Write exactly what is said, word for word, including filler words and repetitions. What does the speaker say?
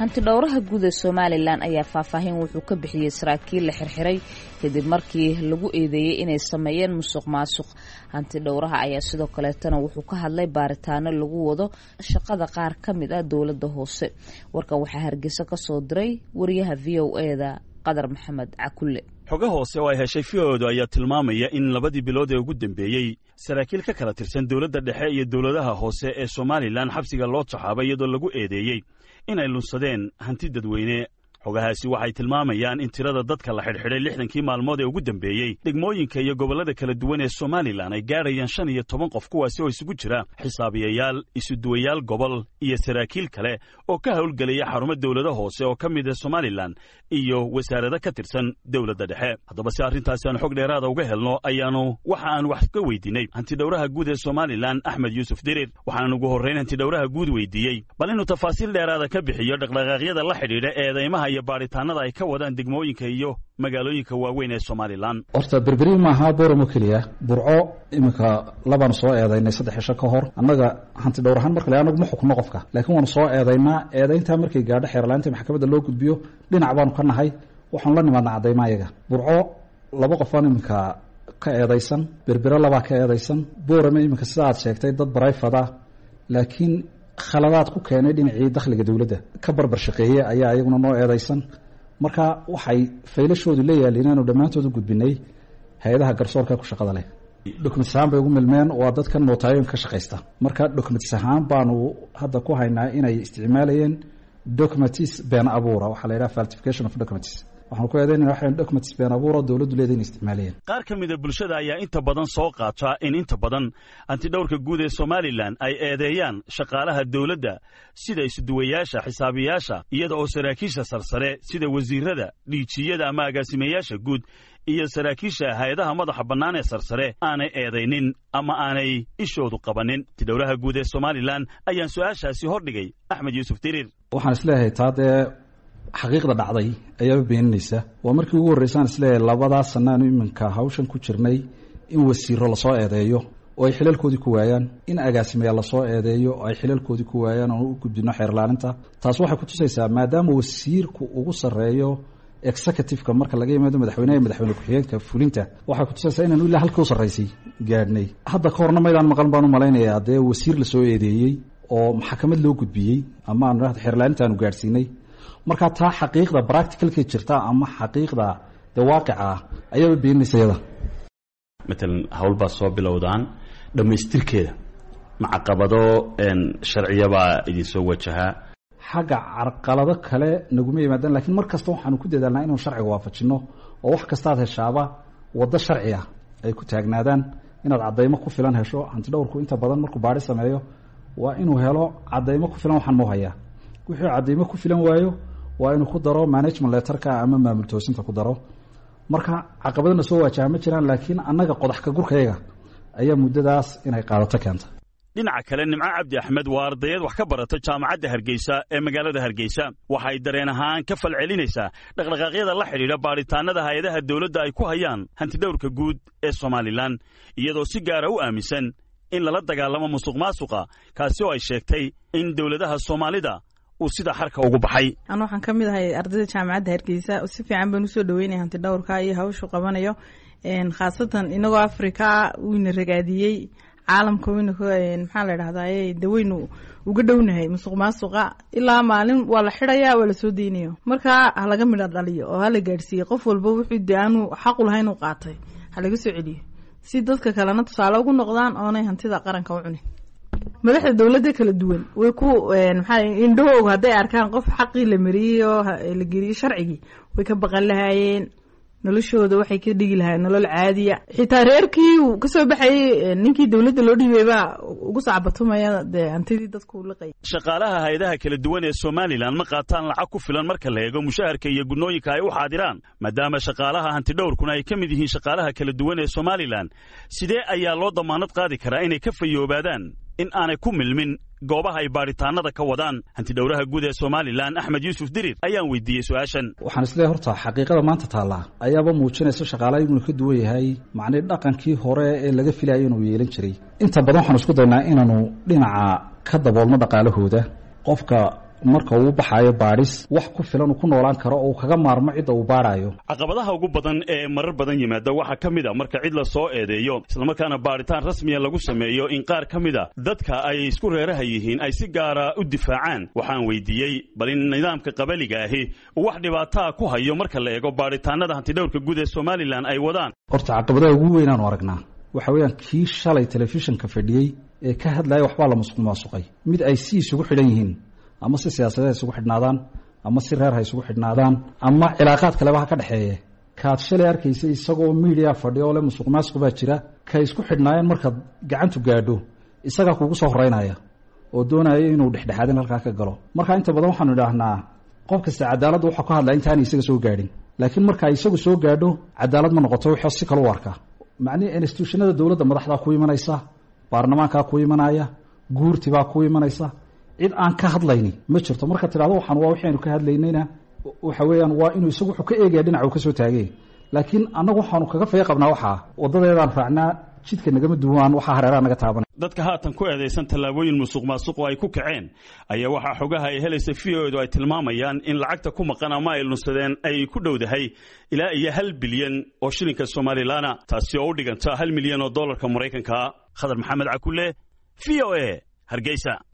hanti dhowraha guud ee Somaliland ayaa faahfaahin wuxuu ka bixiyay saraakiil la xirxiray kadib markii lagu eedeeyay inay sameeyeen musuqmaasuq. Hanti dhowraha ayaa sidoo kale tan wuxuu ka hadlay baaritaano lagu wado shaqada qaar ka mid ah dawladda hoose. Warka waxa Hargeysa ka soo diray wariyaha V O A-da Qadar Maxamed Cakulle. xoga hoose oo ay heshay V O A-du ayaa tilmaamaya in labadii bilood ee ugu dambeeyay saraakiil ka kala tirsan dawladda dhexe iyo dawladaha hoose ee Somaliland xabsiga loo taxaabay iyadoo lagu eedeeyay inay lunsadeen hanti dadweyne. xogahaasi waxay tilmaamayaan in tirada dadka la xidhxidhay lixdankii maalmood ee ugu dambeeyey degmooyinka iyo gobollada kala duwan ee Somaliland ay gaarayaan shan iyo toban qof, kuwaasi oo isugu jira xisaabiyayaal, isuduwayaal gobol iyo saraakiil kale oo ka howlgelaya xarumo dawlada hoose oo ka mid ah Somaliland iyo wasaarada ka tirsan dawladda dhexe. haddaba si arrintaasi aan xog dheeraada uga helno ayaanu waxa aan wax ka weydiinay hanti dhowraha guud ee Somaliland Axmed Yuusuf Dirir. waxaan ugu horreyn hanti dhowraha guud weydiiyey bal inuu tafaasiil dheeraada ka bixiyo dhaqdhaqaaqyada la xidhiidha eedeymaha iyo baaritaanada ay ka wadaan degmooyinka iyo magaalooyinka waaweyn ee Somaliland. horta berberi maaha booramo keliya, burco iminka labaan soo eedaynay saddex cisho ka hor. annaga hanti dhowrahaan markale anagu ma xukumo qofka, laakiin waanu soo eedaynaa. eedayntaa markay gaadho xeerlaanta maxkamadda loo gudbiyo dhinac baanu ka nahay, waxaanu la nimaadnaa caddaymaa iyaga. burco laba qofaan iminka ka eedaysan, berbero labaa ka eedaysan, boorame iminka sida aad sheegtay dad barayfada laakiin khaladaad ku keenay dhinacii dakhliga dawladda ka barbar shaqeeye ayaa iyaguna noo eedaysan. marka waxay faylashoodu leeyahay inaanu dhammaantood u gudbinay hay-adaha garsoorka ku shaqada leh. documents ahaan bay ugu milmeen, waa dadkan nootaayoon ka shaqaysta. marka documents ahaan baanu hadda ku haynaa inay isticmaalayeen documents been abuura, waxaa la yidhaha falsification of documents. waxaan ku eedaynaa waxaan documents been abuura dawladdu leedahay inay isticmaalayeen. qaar ka mid ah bulshada ayaa inta badan soo qaata in inta badan hanti dhowrka guud ee Somaliland ay eedeeyaan shaqaalaha dawladda sida isuduwayaasha, xisaabiyaasha, iyada oo saraakiisha sarsare sida wasiirada, dhiijiyada ama agaasimayaasha guud iyo saraakiisha hay'adaha madaxa bannaan ee sarsare aanay eedaynin ama aanay ishoodu qabanin. hanti dhowraha guud ee Somaliland ayaan su-aashaasi hordhigay Axmed Yuusuf Dirir. waxaan isleeyahay taadee xaqiiqda dhacday ayaa beeninaysa. waa markii ugu horreysaan isleeyahay labadaas sanaanu iminka hawshan ku jirnay in wasiiro lasoo eedeeyo oo ay xilalkoodii ku waayaan, in agaasimayaal lasoo eedeeyo oo ay xilalkoodii ku waayaan oo u gudbino xeerlaaninta. taas waxay ku tusaysaa maadaama wasiirku ugu sarreeyo executive-ka marka laga yimaado madaxweynaha iyo madaxweyne ku-xigeenka fulinta, waxay ku tusaysaa inaanu ilaa halkii u sarraysay gaadhnay. hadda ka horna maydaan maqan baan u malaynayaa dee wasiir lasoo eedeeyey oo maxkamad loo gudbiyey ama aanu dhahdo xeerlaanintaanu gaadhsiinay. marka taa xaqiiqda practicalkay jirta ama xaqiiqda dee waaqica ah ayaaba beeninaysa iyada. matalan hawl baa soo bilowdaan dhammaystirkeeda macaqabado sharciyabaa idin soo wajahaa. xagga carqalado kale naguma yimaadaan, laakiin mar kasta waxaanu ku dadaalnaa inuu sharciga waafajinno oo wax kastaad heshaaba waddo sharci ah ay ku taagnaadaan. inaad caddaymo ku filan hesho. hanti dhowrku inta badan markuu baadhi sameeyo waa inuu helo caddaymo ku filan. waxaan moo hayaa wixii caddaymo ku filan waayo waa inuu ku daro management letterka ama maamul toosinta ku daro. marka caqabadana soo waajaha ma jiraan, laakiin annaga qodax ka gurkayaga ayaa muddadaas inay qaadato keenta. dhinaca kale Nimco Cabdi Axmed waa ardayad wax ka barata jaamacadda Hargeysa ee magaalada Hargeysa. waxay dareen ahaan ka falcelinaysaa dhaqdhaqaaqyada la xidhiidha baaritaanada hay'adaha dawladda ay ku hayaan hanti dhowrka guud ee Somaliland, iyadoo si gaara u aaminsan in lala dagaalamo musuqmaasuqa, kaasi oo ay sheegtay in dawladaha Soomaalida uu sida xarka ugu baxay. ana waxaan ka mid ahay ardayda jaamacadda Hargeysa, si fiican baan u soo dhaweynay hanti dhowrka iyo hawshu qabanayo, een khaasatan inagoo Afrika wiina ragaadiyay caalamka wiina ku maxaa la yiraahdaa daweynu uga dhownahay musuqmaasuqa. ilaa maalin waa la xidhayaa, waa la soo deynayo. marka ha laga midho dhaliyo oo ha la gaarsiiyo qof walba wuxuu daanu xaq u lahayn u qaatay ha laga soo celiyo si dadka kalena tusaale ugu noqdaan oonay hantida qaranka u cunin. madaxda dawladda kala duwan way ku maxaa indhahooga hadday arkaan qof xaqii la mariyay oo la geliyay sharcigii way ka baqan lahaayeen, noloshooda waxay ka dhigi lahaayeen nolol caadiya. xitaa reerkii uu ka soo baxay ninkii dawladda loo dhiibay baa ugu sacbatumaya dee hantidii dadku liqay. shaqaalaha hay'adaha kala duwan ee Somaliland ma qaataan lacag ku filan marka la eego mushaharka iyo gudnooyinka ay u xaadiraan, maadaama shaqaalaha hanti dhowrkuna ay ka mid yihiin shaqaalaha kala duwan ee Somaliland. sidee ayaa loo damaanad qaadi karaa inay ka fayoobaadaan in aanay ku milmin goobaha ay baaritaanada ka wadaan? hanti dhowraha guud ee Somaliland Axmed Yuusuf Dirir ayaan weydiiyey su-aashan. waxaan isleeyahay horta xaqiiqada maanta taala ayaaba muujinaysa shaqaalaha inuu ka duwan yahay macnii dhaqankii hore ee laga filayay inuu yeelan jiray. inta badan waxaan isku daynaa inaanu dhinaca ka daboolno dhaqaalahooda. qofka marka uu baxayo baadhis wax ku filan uu ku noolaan karo oo kaga maarmo cidda uu baadhayo. caqabadaha ugu badan ee marar badan yimaada waxaa ka mid a marka cid la soo eedeeyo islamarkaana baadhitaan rasmiya lagu sameeyo in qaar ka mid a dadka ay isku reeraha yihiin ay si gaara u difaacaan. waxaan weydiiyey bal in nidaamka qabaliga ahi uu wax dhibaataa ku hayo marka la eego baadhitaanada hantidhowrka guud ee Somaliland ay wadaan. horta caqabadaha ugu weyn aan aragnaa waxa weeyaan kii shalay telefishinka fadhiyay ee ka hadlaya waxba la musuq maasuqay mid ay si isugu xidhan yihiin ama si siyaasadeed isugu xidhnaadaan ama si reer hay isugu xidhnaadaan ama cilaaqaad kale waxa ka dhaxeeya kaad shalay arkaysay isagoo media fadhiyo oo le musuq maasuq baa jira ka isku xidhnaayeen marka gacantu gaadho isaga kugu soo horeynaya oo doonaya inuu dhexdhexaadin halka ka galo. marka inta badan waxaan idhaahnaa qof kasta cadaalad waxa ka hadlay intaan isaga soo gaadhin laakiin marka isagu soo gaadho cadaalad ma noqoto wixii si kale u arkaa. macni institutionada dawladda madaxda ku imanaysa baarlamaanka ku imanaya guurtiba ku imanaysa cid aan ka hadlayni ma jirto. marka tiraado waxaan waa waxaanu ka hadlaynayna waxa weeyaan waa inuu isagu wuxuu ka eegay dhinaca uu ka soo taagay laakiin anagu waxaanu kaga fayay qabnaa waxa wadadeedaan raacnaa jidka nagama duwaan waxa hareeraha naga taaban. dadka haatan ku eedeysan tallaabooyin musuq maasuq oo ay ku kaceen ayaa waxa xogaha ay helaysa V O A ay tilmaamayaan in lacagta ku maqan ama ay lunsadeen ay ku dhowdahay ilaa iyo hal bilyan oo shilinka Somaliland taasi oo u dhiganta hal milyan oo dollarka Mareykanka. Khadar Maxamed Cakulle, V O A, Hargeysa.